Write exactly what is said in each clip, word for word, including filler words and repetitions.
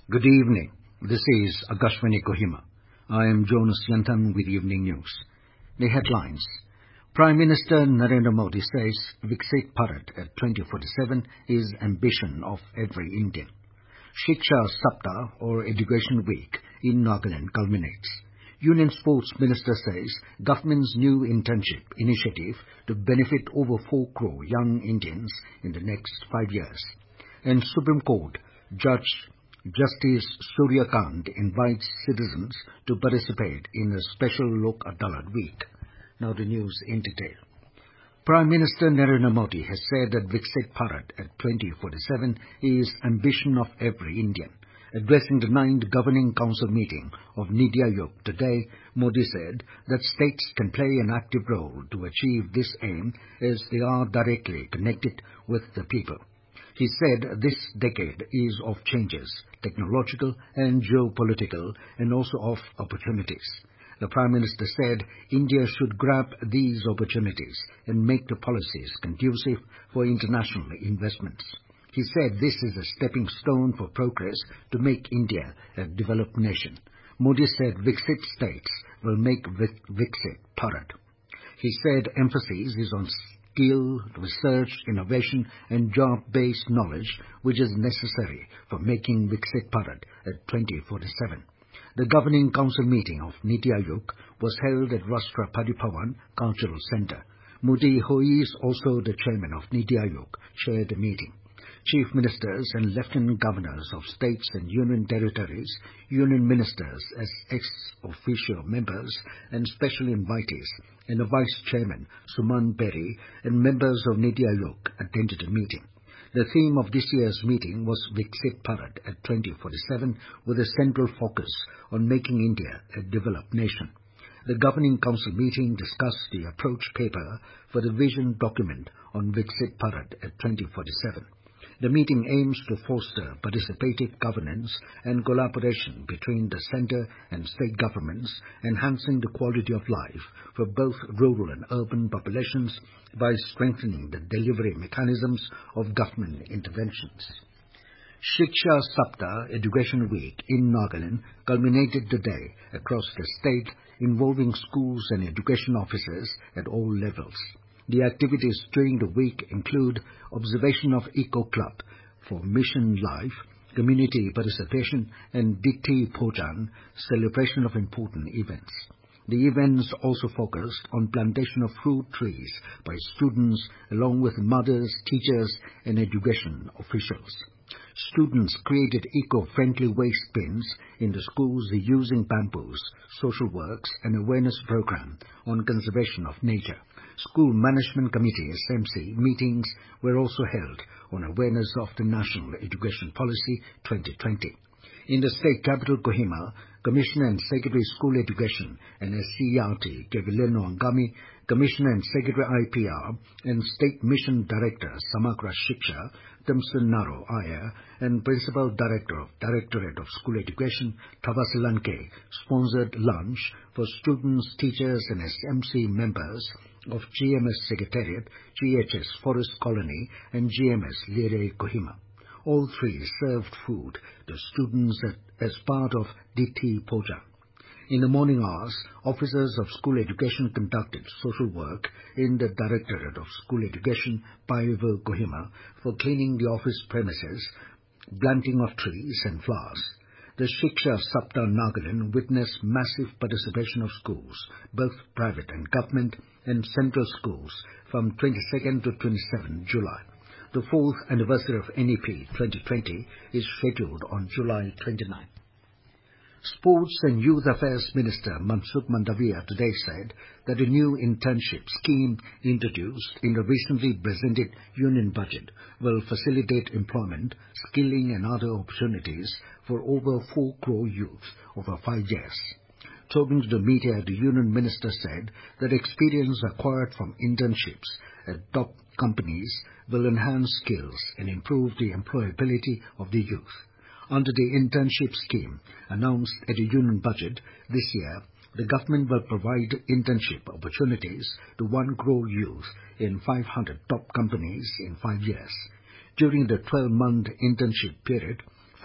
Good evening. This is Akashvani Kohima. I am Jonas Yantan with Evening News. The headlines. Prime Minister Narendra Modi says Viksit Bharat at twenty forty-seven is ambition of every Indian. Shiksha Saptah or Education Week in Nagaland culminates. Union Sports Minister says government's new internship initiative to benefit over four crore young Indians in the next five years. And Supreme Court Judge Justice Surya Kant invites citizens to participate in a special Lok Adalat week. Now the news in detail. Prime Minister Narendra Modi has said that Viksit Bharat at twenty forty-seven is ambition of every Indian. Addressing the ninth Governing Council meeting of Niti Aayog today, Modi said that states can play an active role to achieve this aim as they are directly connected with the people. He said this decade is of changes, technological and geopolitical, and also of opportunities. The Prime Minister said India should grab these opportunities and make the policies conducive for international investments. He said this is a stepping stone for progress to make India a developed nation. Modi said Viksit states will make Viksit Bharat. He said emphasis is on skill, research, innovation and job-based knowledge which is necessary for making Viksit Bharat at twenty forty-seven. The Governing Council meeting of Niti Aayog was held at Rashtrapati Bhavan Cultural Centre. Modi, who is also the chairman of Niti Aayog, chaired the meeting. Chief Ministers and Lieutenant Governors of states and union territories, union ministers as ex-officio members and special invitees, and the Vice Chairman, Suman Berry, and members of Niti Aayog attended the meeting. The theme of this year's meeting was Viksit Bharat at twenty forty-seven, with a central focus on making India a developed nation. The Governing Council meeting discussed the approach paper for the vision document on Viksit Bharat at twenty forty-seven. The meeting aims to foster participative governance and collaboration between the centre and state governments, enhancing the quality of life for both rural and urban populations by strengthening the delivery mechanisms of government interventions. Shiksha Saptah Education Week in Nagaland culminated today across the state, involving schools and education officers at all levels. The activities during the week include observation of Eco Club for Mission Life, community participation, and Diti Pojan, celebration of important events. The events also focused on plantation of fruit trees by students along with mothers, teachers, and education officials. Students created eco-friendly waste bins in the schools using bamboos, social works, and awareness program on conservation of nature. School Management Committee S M C meetings were also held on awareness of the National Education Policy twenty twenty. In the state capital Kohima, Commissioner and Secretary School Education and S C E R T Kevileno Angami, Commissioner and Secretary I P R, and State Mission Director Samagra Shiksha, Thompson Naro Iyer, and Principal Director of Directorate of School Education, Tavasilanke, sponsored lunch for students, teachers, and S M C members of G M S Secretariat, G H S Forest Colony, and G M S Lire Kohima. All three served food to students as part of Diti Poja. In the morning hours, officers of school education conducted social work in the Directorate of School Education, Paivu Kohima, for cleaning the office premises, planting of trees and flowers. The Shiksha Saptah Nagaland witnessed massive participation of schools, both private and government, and central schools from twenty-second to twenty-seventh July. The fourth anniversary of N E P twenty twenty is scheduled on July twenty-ninth. Sports and Youth Affairs Minister Mansukh Mandaviya today said that a new internship scheme introduced in the recently presented union budget will facilitate employment, skilling and other opportunities for over four crore youth over five years. Talking to the media, the union minister said that experience acquired from internships at top companies will enhance skills and improve the employability of the youth. Under the internship scheme announced at the union budget this year, the government will provide internship opportunities to one crore youth in five hundred top companies in five years. During the twelve-month internship period,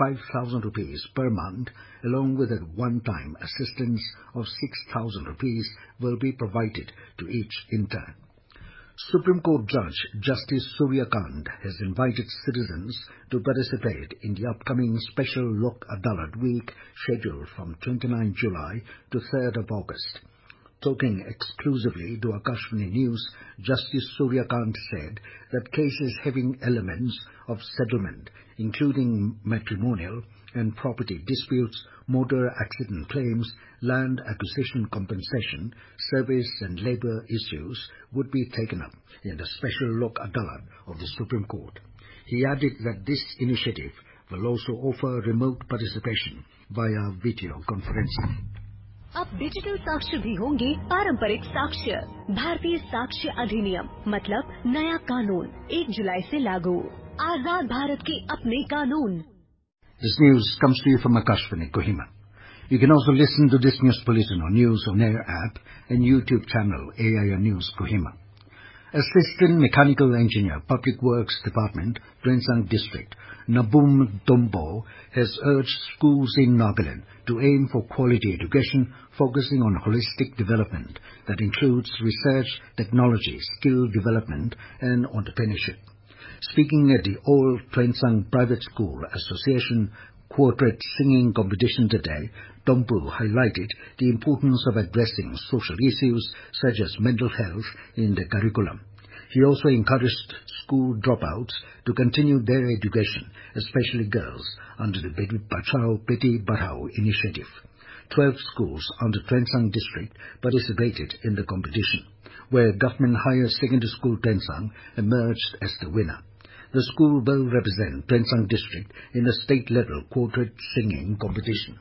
five thousand rupees per month, along with a one-time assistance of six thousand rupees, will be provided to each intern. Supreme Court Judge Justice Surya Kant has invited citizens to participate in the upcoming Special Lok Adalat Week scheduled from twenty-ninth July to third of August. Talking exclusively to Akashvani News, Justice Surya Kant said that cases having elements of settlement, including matrimonial and property disputes, motor accident claims, land acquisition compensation, service and labour issues, would be taken up in the Special Lok Adalat of the Supreme Court. He added that this initiative will also offer remote participation via video conferencing. अब digital साक्ष्य भी होंगे पारंपरिक साक्ष्य। भारतीय साक्ष्य अधिनियम मतलब नया कानून एक जुलाई से लागू। आजाद भारत के अपने कानून। This news comes to you from Akashvani, Kohima. You can also listen to this news bulletin on News On Air app and YouTube channel A I R News Kohima. Assistant Mechanical Engineer, Public Works Department, Tuensang District, Nabum Dombo, has urged schools in Nagaland to aim for quality education focusing on holistic development that includes research, technology, skill development and entrepreneurship. Speaking at the All Tuensang Private School Association Quartet Singing Competition today, Dombu highlighted the importance of addressing social issues such as mental health in the curriculum. He also encouraged school dropouts to continue their education, especially girls, under the Beti Bachao Beti Badhao initiative. Twelve schools under Tuensang District participated in the competition, where Government Higher Secondary School Tuensang emerged as the winner. The school will represent Tuensang District in the state-level quartet singing competition.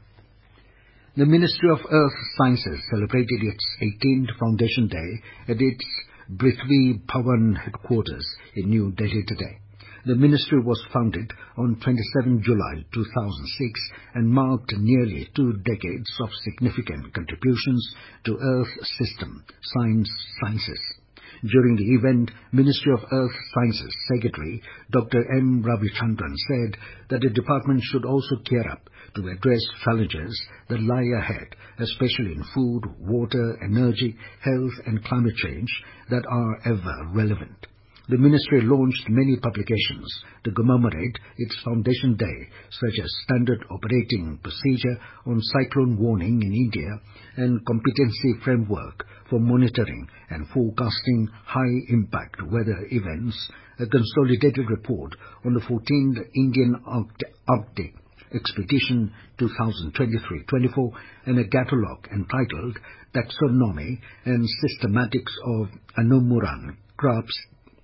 The Ministry of Earth Sciences celebrated its eighteenth Foundation Day at its Prithvi Bhavan headquarters in New Delhi today. The ministry was founded on twenty-seventh July two thousand six and marked nearly two decades of significant contributions to Earth system science sciences. During the event, Ministry of Earth Sciences Secretary Doctor M. Ravichandran said that the department should also gear up to address challenges that lie ahead, especially in food, water, energy, health and climate change that are ever relevant. The ministry launched many publications to commemorate its Foundation Day, such as Standard Operating Procedure on Cyclone Warning in India and Competency Framework for Monitoring and Forecasting High-Impact Weather Events, a consolidated report on the fourteenth Indian Arctic Expedition twenty twenty-three twenty-four, and a catalogue entitled Taxonomy and Systematics of Anomuran Crops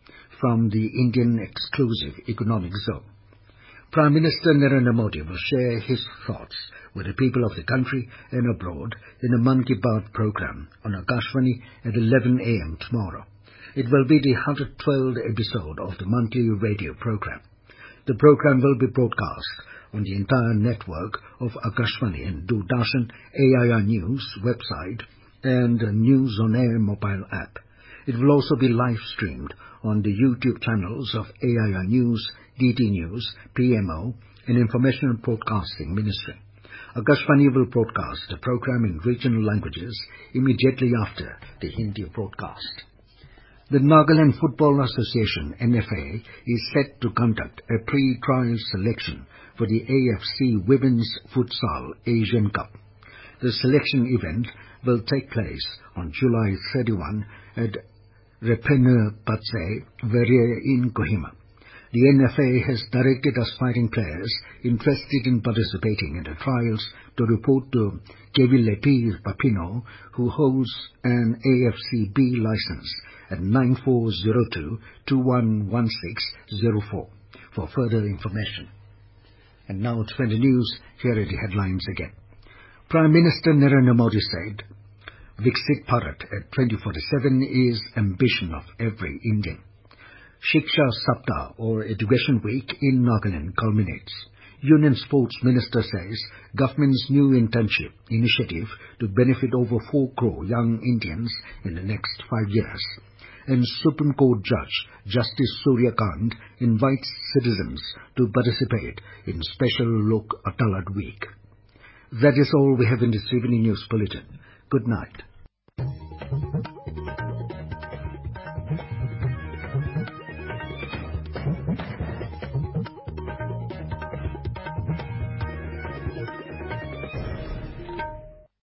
from the Indian Exclusive Economic Zone. Prime Minister Narendra Modi will share his thoughts with the people of the country and abroad in the Mann Ki Baat program on Akashvani at eleven a m tomorrow. It will be the one hundred twelfth episode of the monthly radio program. The program will be broadcast on the entire network of Akashvani and Doordarshan, A I R News website and News On Air mobile app. It will also be live-streamed on the YouTube channels of A I R News, D T News, P M O, and Information Broadcasting Ministry. Akashvani will broadcast the program in regional languages immediately after the Hindi broadcast. The Nagaland Football Association, N F A, is set to conduct a pre-trial selection for the A F C Women's Futsal Asian Cup. The selection event will take place on July thirty-first at Repene Patse, Verrier in Kohima. The N F A has directed aspiring players interested in participating in the trials to report to Kevilepi Papino, who holds an A F C B license at nine four zero two, two one one six zero four for further information. And now to the news, here are the headlines again. Prime Minister Narendra Modi said, Viksit Bharat at twenty forty-seven is ambition of every Indian. Shiksha Saptah or Education Week in Nagaland culminates. Union Sports Minister says government's new internship initiative to benefit over four crore young Indians in the next five years. and Supreme Court Judge Justice Surya Kant invites citizens to participate in special Lok Adalat Week. That is all we have in this evening news bulletin. Good night.